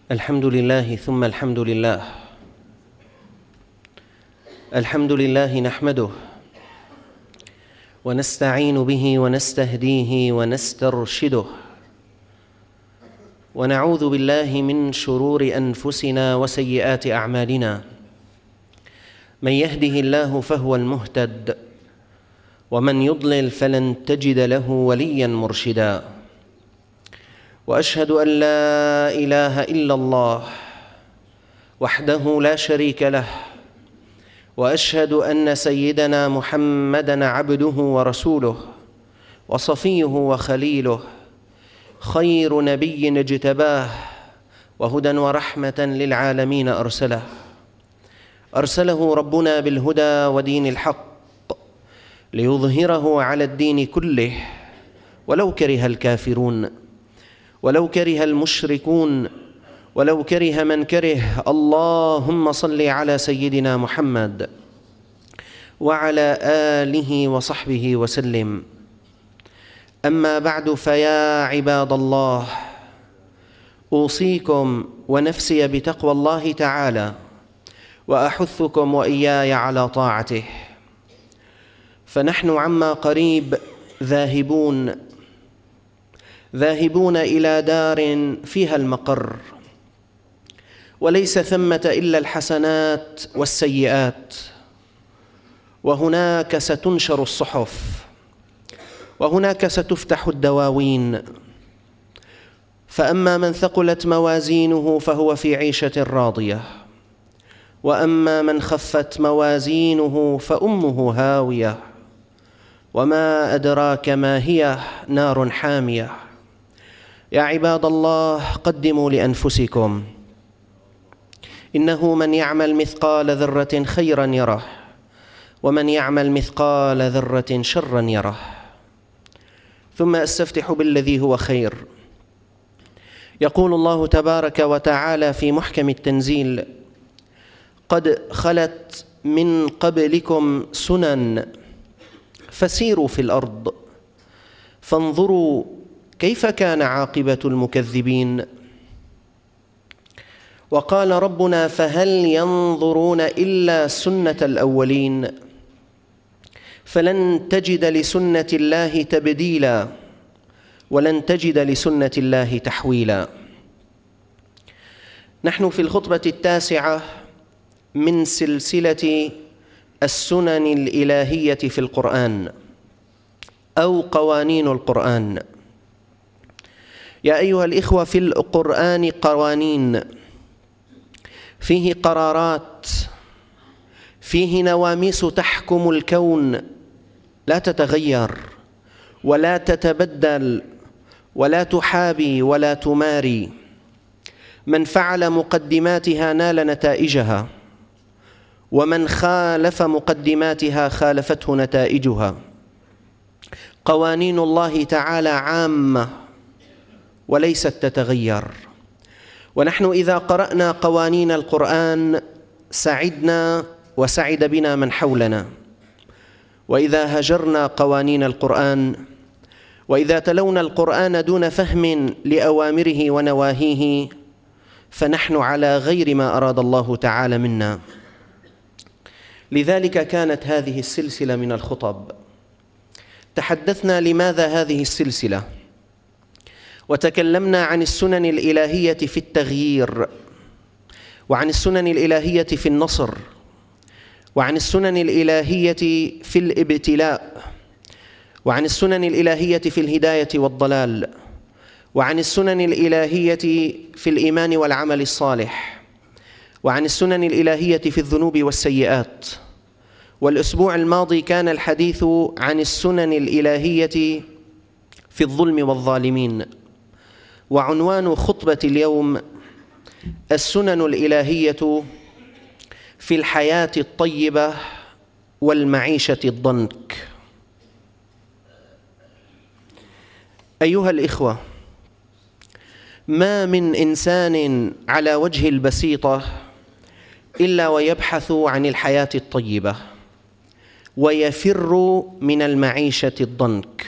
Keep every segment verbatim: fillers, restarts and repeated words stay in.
الحمد لله ثم الحمد لله. الحمد لله نحمده ونستعين به ونستهديه ونسترشده، ونعوذ بالله من شرور أنفسنا وسيئات أعمالنا. من يهده الله فهو المهتد، ومن يضلل فلن تجد له وليا مرشدا. وأشهد أن لا إله إلا الله وحده لا شريك له، وأشهد أن سيدنا محمدًا عبده ورسوله وصفيه وخليله، خير نبي اجتباه وهدى ورحمة للعالمين أرسله. أرسله ربنا بالهدى ودين الحق ليظهره على الدين كله، ولو كره الكافرون، ولو كره المشركون، ولو كره من كره. اللهم صل على سيدنا محمد وعلى آله وصحبه وسلم. أما بعد، فيا عباد الله، أوصيكم ونفسي بتقوى الله تعالى، وأحثكم وإياي على طاعته. فنحن عما قريب ذاهبون ذاهبون إلى دار فيها المقر، وليس ثمة إلا الحسنات والسيئات، وهناك ستنشر الصحف، وهناك ستفتح الدواوين. فأما من ثقلت موازينه فهو في عيشة راضية، وأما من خفت موازينه فأمه هاوية، وما أدراك ما هي، نار حامية. يا عباد الله، قدموا لأنفسكم، إنه من يعمل مثقال ذرة خيرا يره، ومن يعمل مثقال ذرة شرا يره. ثم أستفتح بالذي هو خير. يقول الله تبارك وتعالى في محكم التنزيل: قد خلت من قبلكم سنن فسيروا في الأرض فانظروا كيف كان عاقبة المكذبين. وقال ربنا: فهل ينظرون إلا سنة الأولين فلن تجد لسنة الله تبديلا، ولن تجد لسنة الله تحويلا. نحن في الخطبة التاسعة من سلسلة السنن الإلهية في القرآن، أو قوانين القرآن. يا أيها الإخوة، في القرآن قوانين، فيه قرارات، فيه نواميس تحكم الكون، لا تتغير ولا تتبدل ولا تحابي ولا تماري. من فعل مقدماتها نال نتائجها، ومن خالف مقدماتها خالفته نتائجها. قوانين الله تعالى عامة وليست تتغير. ونحن إذا قرأنا قوانين القرآن سعدنا وسعد بنا من حولنا، وإذا هجرنا قوانين القرآن، وإذا تلونا القرآن دون فهم لأوامره ونواهيه، فنحن على غير ما أراد الله تعالى منا. لذلك كانت هذه السلسلة من الخطب. تحدثنا لماذا هذه السلسلة، وتكلمنا عن السنن الإلهية في التغيير، وعن السنن الإلهية في النصر، وعن السنن الإلهية في الابتلاء، وعن السنن الإلهية في الهداية والضلال، وعن السنن الإلهية في الإيمان والعمل الصالح، وعن السنن الإلهية في الذنوب والسيئات. والأسبوع الماضي كان الحديث عن السنن الإلهية في الظلم والظالمين. وعنوان خطبة اليوم: السنن الإلهية في الحياة الطيبة والمعيشة الضنك. أيها الإخوة، ما من إنسان على وجه البسيطة إلا ويبحث عن الحياة الطيبة، ويفر من المعيشة الضنك.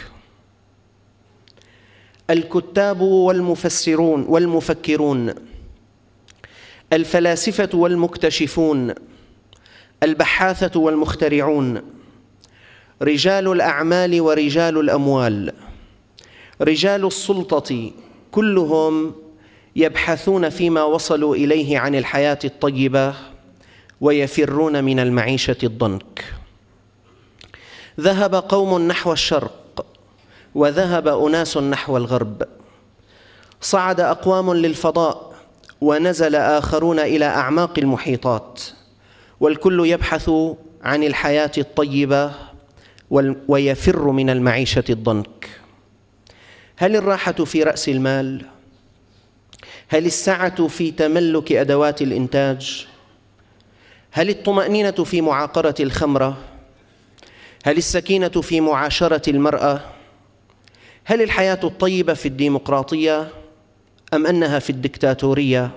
الكتاب والمفسرون والمفكرون الفلاسفة والمكتشفون، البحاثة والمخترعون، رجال الأعمال ورجال الأموال، رجال السلطة، كلهم يبحثون فيما وصلوا إليه عن الحياة الطيبة ويفرون من المعيشة الضنك. ذهب قوم نحو الشرق وذهب أناس نحو الغرب، صعد أقوام للفضاء ونزل آخرون إلى أعماق المحيطات، والكل يبحث عن الحياة الطيبة ويفر من المعيشة الضنك. هل الراحة في رأس المال؟ هل السعة في تملك أدوات الإنتاج؟ هل الطمأنينة في معاقرة الخمرة؟ هل السكينة في معاشرة المرأة؟ هل الحياة الطيبة في الديمقراطية أم أنها في الدكتاتورية؟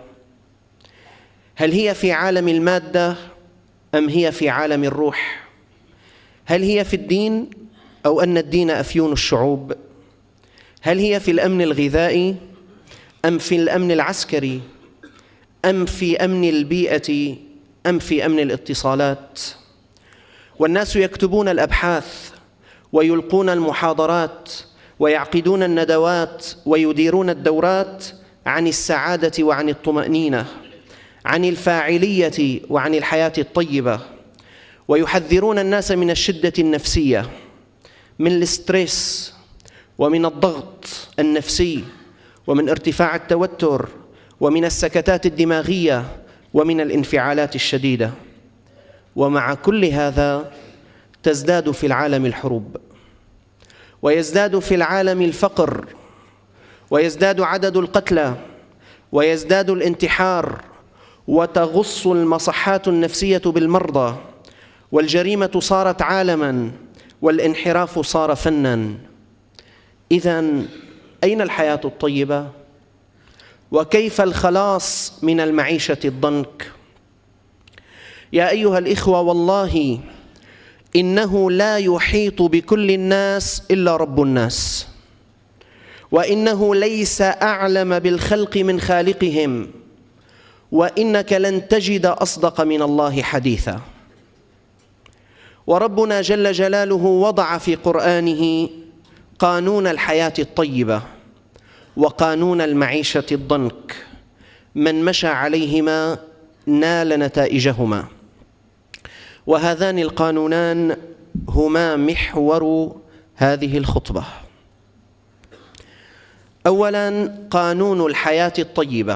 هل هي في عالم المادة أم هي في عالم الروح؟ هل هي في الدين أو أن الدين أفيون الشعوب؟ هل هي في الأمن الغذائي أم في الأمن العسكري أم في أمن البيئة أم في أمن الاتصالات؟ والناس يكتبون الأبحاث ويلقون المحاضرات ويعقدون الندوات ويديرون الدورات عن السعادة وعن الطمأنينة، عن الفاعلية وعن الحياة الطيبة، ويحذرون الناس من الشدة النفسية، من الاسترس ومن الضغط النفسي ومن ارتفاع التوتر ومن السكتات الدماغية ومن الانفعالات الشديدة. ومع كل هذا تزداد في العالم الحروب، ويزداد في العالم الفقر، ويزداد عدد القتلى، ويزداد الانتحار، وتغص المصحات النفسية بالمرضى، والجريمة صارت عالماً، والانحراف صار فناً. إذن أين الحياة الطيبة؟ وكيف الخلاص من المعيشة الضنك؟ يا أيها الإخوة، والله إنه لا يحيط بكل الناس إلا رب الناس، وإنه ليس أعلم بالخلق من خالقهم، وإنك لن تجد أصدق من الله حديثا. وربنا جل جلاله وضع في قرآنه قانون الحياة الطيبة وقانون المعيشة الضنك، من مشى عليهما نال نتائجهما، وهذان القانونان هما محور هذه الخطبة. أولاً، قانون الحياة الطيبة.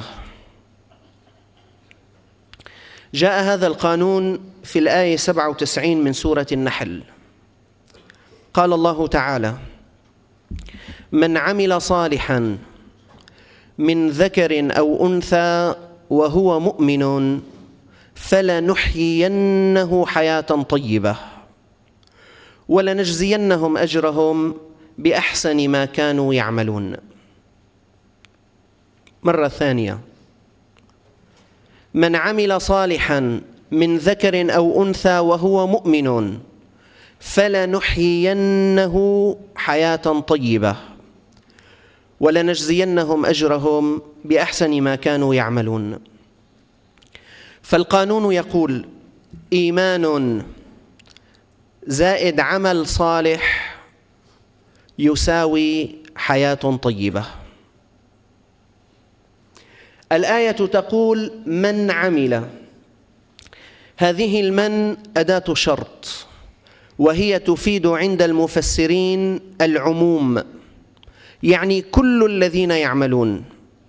جاء هذا القانون في الآية سبعة وتسعين من سورة النحل. قال الله تعالى: من عمل صالحاً من ذكر أو أنثى وهو مؤمن فلنحيينه حياة طيبة ولنجزينهم أجرهم بأحسن ما كانوا يعملون. مرة ثانية: من عمل صالحاً من ذكر أو أنثى وهو مؤمن فلنحيينه حياة طيبة ولنجزينهم أجرهم بأحسن ما كانوا يعملون. فالقانون يقول: إيمان زائد عمل صالح يساوي حياة طيبة. الآية تقول: من عمل. هذه المن أداة شرط، وهي تفيد عند المفسرين العموم، يعني كل الذين يعملون،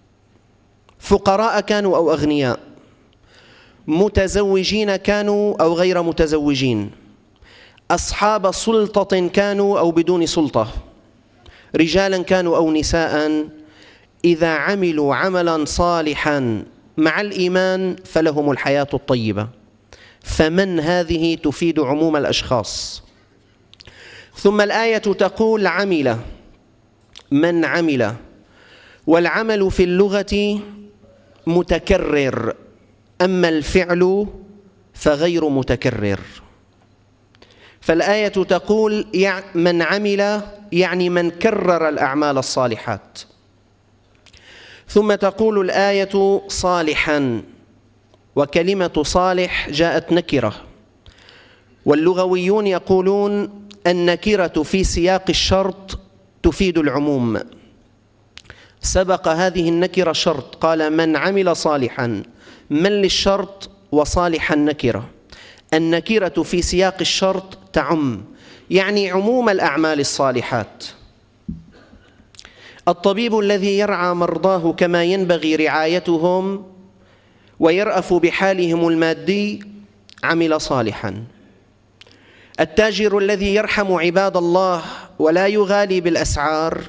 فقراء كانوا أو أغنياء، متزوجين كانوا أو غير متزوجين، أصحاب سلطة كانوا أو بدون سلطة، رجالا كانوا أو نساء، إذا عملوا عملا صالحا مع الإيمان فلهم الحياة الطيبة. فمن هذه تفيد عموم الأشخاص. ثم الآية تقول: عمل. من عمل، والعمل في اللغة متكرر، أما الفعل فغير متكرر. فالآية تقول: من عمل يعني من كرر الأعمال الصالحات. ثم تقول الآية: صالحا، وكلمة صالح جاءت نكرة، واللغويون يقولون النكرة في سياق الشرط تفيد العموم. سبق هذه النكرة شرط، قال من عمل صالحا، من للشرط وصالحا نكرة. النكرة في سياق الشرط تعم، يعني عموم الأعمال الصالحات. الطبيب الذي يرعى مرضاه كما ينبغي رعايتهم ويرأف بحالهم المادي عمل صالحا. التاجر الذي يرحم عباد الله ولا يغالي بالأسعار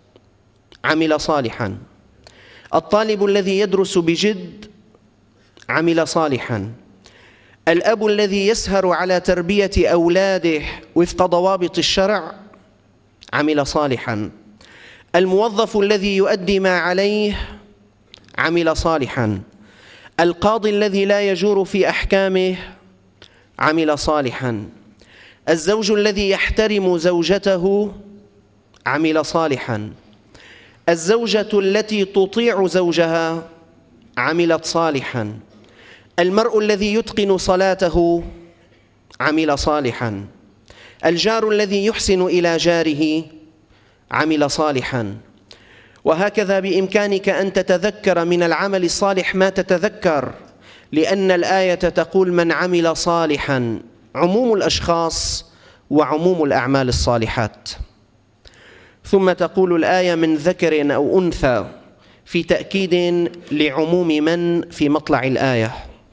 عمل صالحا. الطالب الذي يدرس بجد عمل صالحا. الأب الذي يسهر على تربية أولاده وفق ضوابط الشرع عمل صالحا. الموظف الذي يؤدي ما عليه عمل صالحا. القاضي الذي لا يجور في أحكامه عمل صالحا. الزوج الذي يحترم زوجته عمل صالحا. الزوجة التي تطيع زوجها عملت صالحا. المرء الذي يتقن صلاته عمل صالحا. الجار الذي يحسن إلى جاره عمل صالحا. وهكذا بإمكانك أن تتذكر من العمل الصالح ما تتذكر، لأن الآية تقول من عمل صالحا، عموم الأشخاص وعموم الأعمال الصالحات. ثم تقول الآية من ذكر أو أنثى في تأكيد لعموم من في مطلع الآية.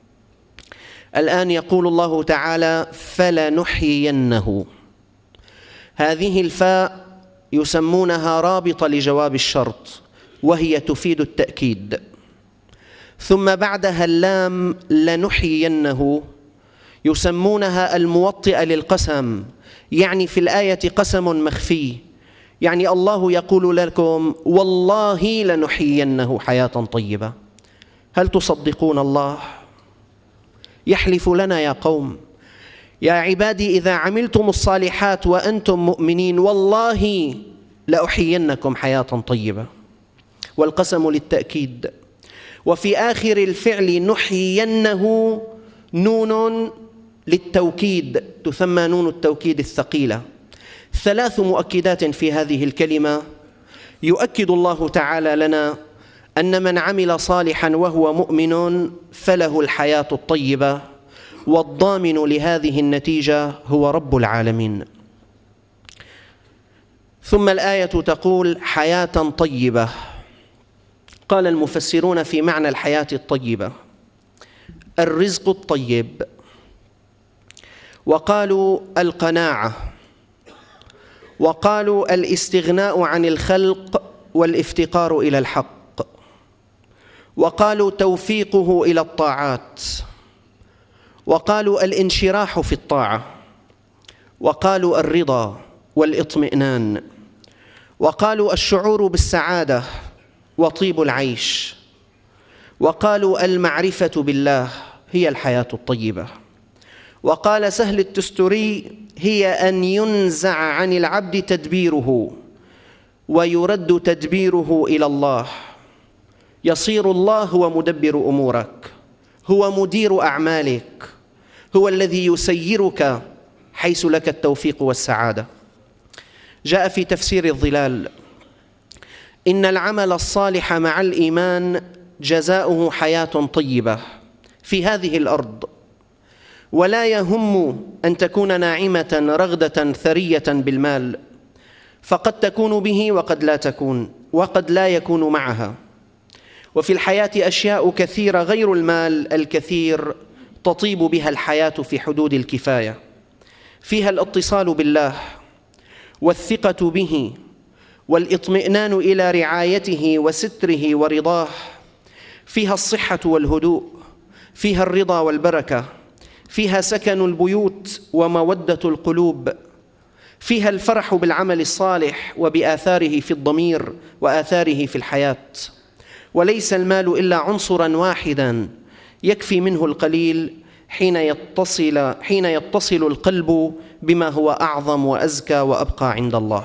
الآن يقول الله تعالى فلنحيينه. هذه الفاء يسمونها رابطة لجواب الشرط، وهي تفيد التأكيد. ثم بعدها اللام لنحيينه يسمونها الموطئة للقسم، يعني في الآية قسم مخفي، يعني الله يقول لكم والله لنحيينه حياة طيبة. هل تصدقون الله؟ يحلف لنا يا قوم يا عبادي إذا عملتم الصالحات وأنتم مؤمنين والله لأحيينكم حياة طيبة، والقسم للتأكيد. وفي آخر الفعل نحيينه نون للتوكيد، تسمى نون التوكيد الثقيلة. ثلاث مؤكدات في هذه الكلمة. يؤكد الله تعالى لنا أن من عمل صالحا وهو مؤمن فله الحياة الطيبة، والضامن لهذه النتيجة هو رب العالمين. ثم الآية تقول حياة طيبة. قال المفسرون في معنى الحياة الطيبة الرزق الطيب، وقالوا القناعة، وقالوا الاستغناء عن الخلق والافتقار إلى الحق، وقالوا توفيقه إلى الطاعات، وقالوا الانشراح في الطاعة، وقالوا الرضا والاطمئنان، وقالوا الشعور بالسعادة وطيب العيش، وقالوا المعرفة بالله هي الحياة الطيبة. وقال سهل التستري هي أن ينزع عن العبد تدبيره ويرد تدبيره إلى الله، يصير الله هو مدبر أمورك، هو مدير أعمالك، هو الذي يسيرك حيث لك التوفيق والسعادة. جاء في تفسير الظلال إن العمل الصالح مع الإيمان جزاؤه حياة طيبة في هذه الأرض، ولا يهم أن تكون ناعمة رغدة ثرية بالمال، فقد تكون به وقد لا تكون، وقد لا يكون معها. وفي الحياة أشياء كثيرة غير المال الكثير تطيب بها الحياة في حدود الكفاية، فيها الاتصال بالله والثقة به والاطمئنان إلى رعايته وستره ورضاه، فيها الصحة والهدوء، فيها الرضا والبركة، فيها سكن البيوت ومودة القلوب، فيها الفرح بالعمل الصالح وبآثاره في الضمير وآثاره في الحياة. وليس المال إلا عنصراً واحداً يكفي منه القليل حين يتصل, حين يتصل القلب بما هو أعظم وأزكى وأبقى عند الله.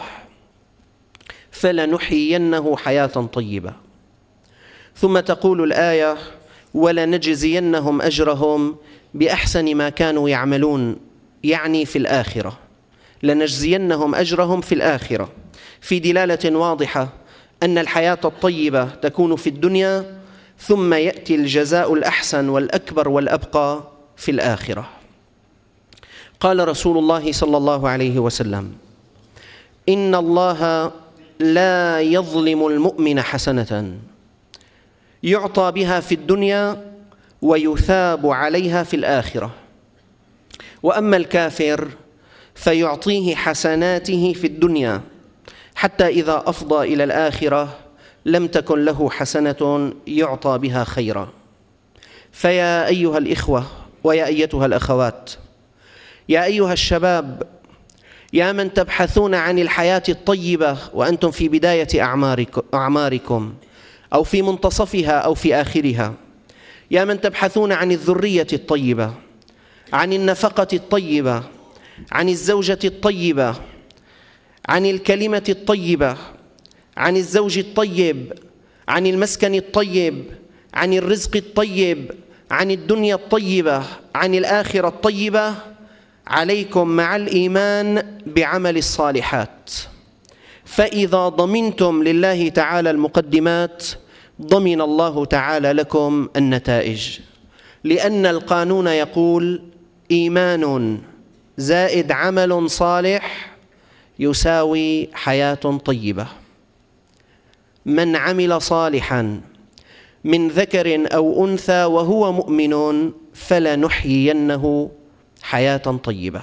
فلنحيينه حياة طيبة. ثم تقول الآية ولنجزينهم أجرهم بأحسن ما كانوا يعملون، يعني في الآخرة، لنجزينهم أجرهم في الآخرة، في دلالة واضحة أن الحياة الطيبة تكون في الدنيا، ثم يأتي الجزاء الأحسن والأكبر والأبقى في الآخرة. قال رسول الله صلى الله عليه وسلم: إن الله لا يظلم المؤمن حسنة يعطى بها في الدنيا ويثاب عليها في الآخرة، وأما الكافر فيعطيه حسناته في الدنيا حتى إذا أفضى إلى الآخرة لم تكن له حسنة يعطى بها خيرا. فيا أيها الإخوة ويا أيتها الأخوات، يا أيها الشباب، يا من تبحثون عن الحياة الطيبة وأنتم في بداية أعماركم أو في منتصفها أو في آخرها، يا من تبحثون عن الذرية الطيبة، عن النفقة الطيبة، عن الزوجة الطيبة، عن الكلمة الطيبة، عن الزوج الطيب، عن المسكن الطيب، عن الرزق الطيب، عن الدنيا الطيبة، عن الآخرة الطيبة، عليكم مع الإيمان بعمل الصالحات. فإذا ضمنتم لله تعالى المقدمات ضمن الله تعالى لكم النتائج، لأن القانون يقول: إيمان زائد عمل صالح يساوي حياة طيبة. من عمل صالحا من ذكر أو أنثى وهو مؤمن فلنحيينه حياة طيبة.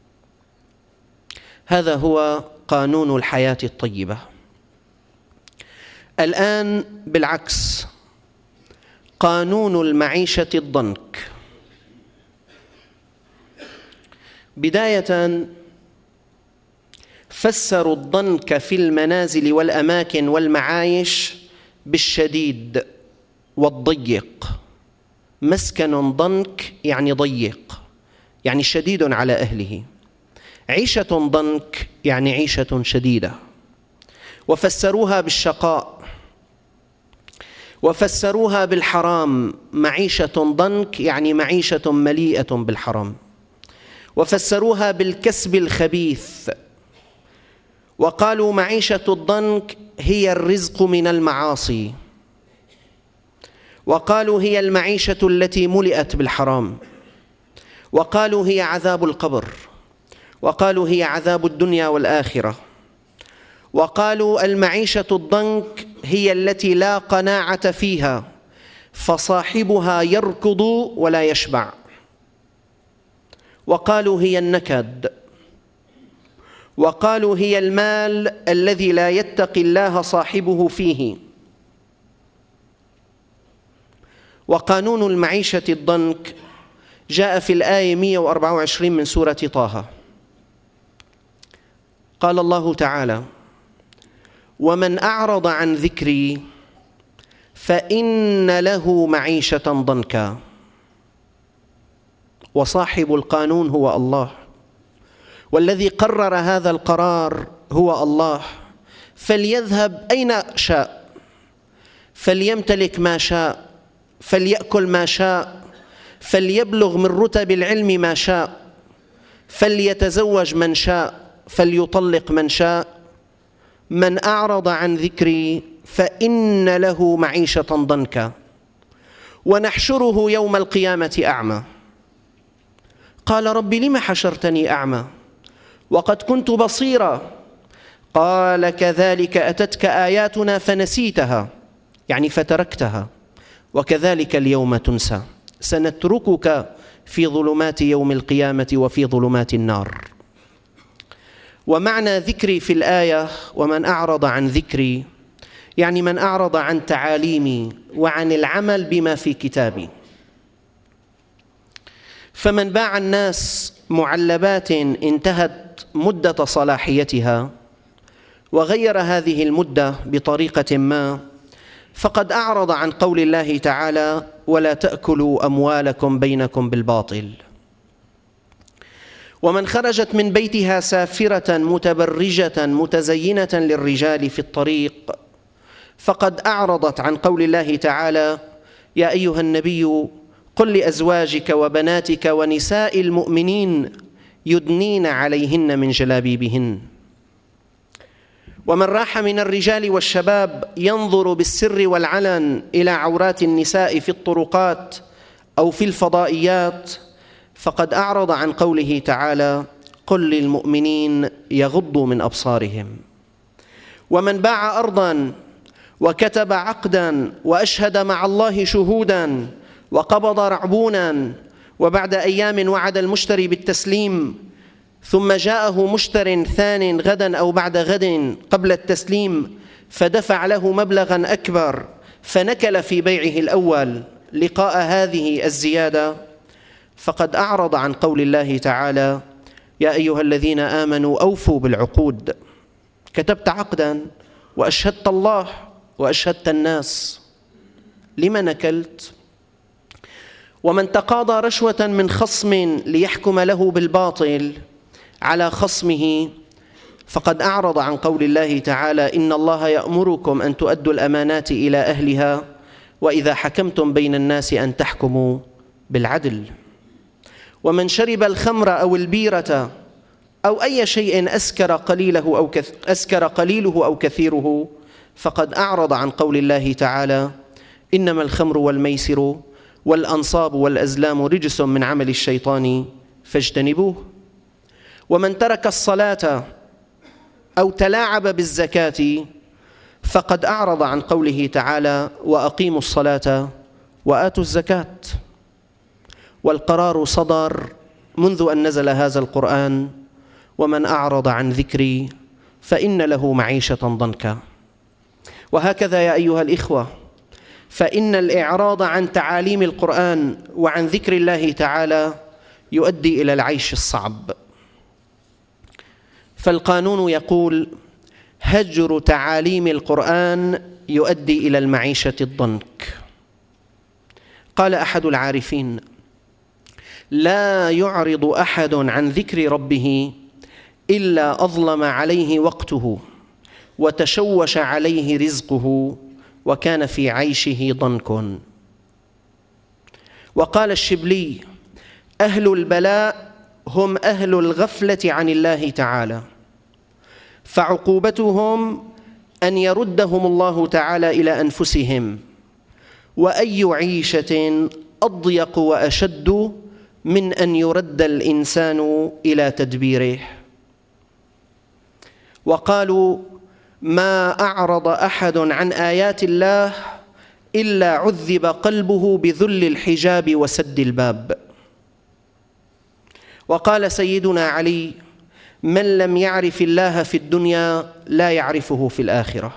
هذا هو قانون الحياة الطيبة. الآن بالعكس، قانون المعيشة الضنك. بداية فسروا الضنك في المنازل والأماكن والمعايش بالشديد والضيق. مسكن ضنك يعني ضيق، يعني شديد على أهله. عيشة ضنك يعني عيشة شديدة. وفسروها بالشقاء، وفسروها بالحرام. معيشة ضنك يعني معيشة مليئة بالحرام. وفسروها بالكسب الخبيث، وقالوا معيشة الضنك هي الرزق من المعاصي، وقالوا هي المعيشة التي ملئت بالحرام، وقالوا هي عذاب القبر، وقالوا هي عذاب الدنيا والآخرة، وقالوا المعيشة الضنك هي التي لا قناعة فيها، فصاحبها يركض ولا يشبع، وقالوا هي النكد، وقالوا هي المال الذي لا يتقي الله صاحبه فيه. وقانون المعيشة الضنك جاء في الآية مئة وأربعة وعشرين من سورة طه. قال الله تعالى: ومن أعرض عن ذكري فإن له معيشة ضنكا. وصاحب القانون هو الله، والذي قرر هذا القرار هو الله. فليذهب أين شاء، فليمتلك ما شاء، فليأكل ما شاء، فليبلغ من رتب العلم ما شاء، فليتزوج من شاء، فليطلق من شاء. من أعرض عن ذكري فإن له معيشة ضنكا ونحشره يوم القيامة أعمى. قال: رب لم حشرتني أعمى وقد كنت بصيرا؟ قال: كذلك أتتك آياتنا فنسيتها، يعني فتركتها، وكذلك اليوم تنسى، سنتركك في ظلمات يوم القيامة وفي ظلمات النار. ومعنى ذكري في الآية: ومن أعرض عن ذكري، يعني من أعرض عن تعاليمي وعن العمل بما في كتابي. فمن باع الناس معلبات انتهت مدة صلاحيتها وغير هذه المدة بطريقة ما، فقد أعرض عن قول الله تعالى: ولا تأكلوا أموالكم بينكم بالباطل. ومن خرجت من بيتها سافرة متبرجة متزينة للرجال في الطريق، فقد أعرضت عن قول الله تعالى: يا أيها النبي قل لأزواجك وبناتك ونساء المؤمنين يدنين عليهن من جلابيبهن. ومن راح من الرجال والشباب ينظر بالسر والعلن إلى عورات النساء في الطرقات أو في الفضائيات فقد أعرض عن قوله تعالى: قل للمؤمنين يغضوا من أبصارهم. ومن باع أرضاً وكتب عقداً وأشهد مع الله شهوداً وقبض رعبوناً وبعد أيام وعد المشتري بالتسليم ثم جاءه مشتر ثان غداً أو بعد غد قبل التسليم فدفع له مبلغاً أكبر فنكل في بيعه الأول لقاء هذه الزيادة فقد أعرض عن قول الله تعالى: يا أيها الذين آمنوا أوفوا بالعقود. كتبت عقداً وأشهدت الله وأشهدت الناس، لم نكلت؟ ومن تقاضى رشوة من خصم ليحكم له بالباطل على خصمه فقد أعرض عن قول الله تعالى: إن الله يأمركم أن تؤدوا الأمانات إلى أهلها وإذا حكمتم بين الناس أن تحكموا بالعدل. ومن شرب الخمر أو البيرة أو أي شيء أسكر قليله أو أسكر قليله أو كثيره فقد أعرض عن قول الله تعالى: إنما الخمر والميسر والأنصاب والأزلام رجس من عمل الشيطان فاجتنبوه. ومن ترك الصلاة أو تلاعب بالزكاة فقد أعرض عن قوله تعالى: وأقيموا الصلاة وآتوا الزكاة. والقرار صدر منذ أن نزل هذا القرآن: ومن أعرض عن ذكري فإن له معيشة ضنكا. وهكذا يا أيها الإخوة، فإن الإعراض عن تعاليم القرآن وعن ذكر الله تعالى يؤدي إلى العيش الصعب. فالقانون يقول: هجر تعاليم القرآن يؤدي إلى المعيشة الضنك. قال أحد العارفين: لا يعرض أحد عن ذكر ربه إلا أظلم عليه وقته وتشوش عليه رزقه وكان في عيشه ضنك. وقال الشبلي: أهل البلاء هم أهل الغفلة عن الله تعالى، فعقوبتهم أن يردهم الله تعالى إلى أنفسهم، وأي عيشة أضيق وأشد من أن يرد الإنسان إلى تدبيره. وقالوا: ما أعرض أحد عن آيات الله إلا عذب قلبه بذل الحجاب وسد الباب. وقال سيدنا علي: من لم يعرف الله في الدنيا لا يعرفه في الآخرة.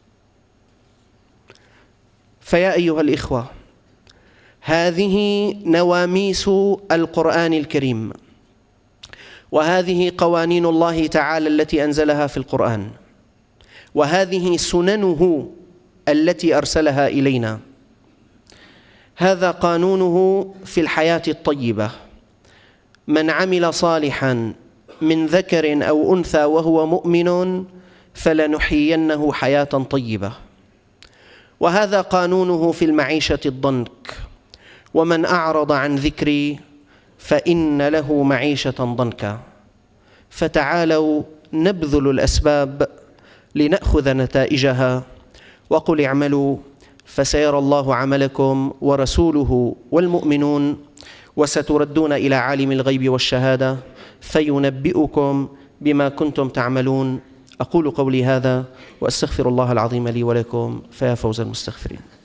فيا أيها الإخوة، هذه نواميس القرآن الكريم، وهذه قوانين الله تعالى التي أنزلها في القرآن، وهذه سننه التي أرسلها إلينا. هذا قانونه في الحياة الطيبة: من عمل صالحاً من ذكر أو أنثى وهو مؤمن فلنحيينه حياة طيبة. وهذا قانونه في المعيشة الضنك: ومن أعرض عن ذكري فإن له معيشة ضنكا. فتعالوا نبذل الأسباب لنأخذ نتائجها، وقل اعملوا فسيرى الله عملكم ورسوله والمؤمنون وستردون إلى عالم الغيب والشهادة فينبئكم بما كنتم تعملون. أقول قولي هذا وأستغفر الله العظيم لي ولكم، فيا فوز المستغفرين.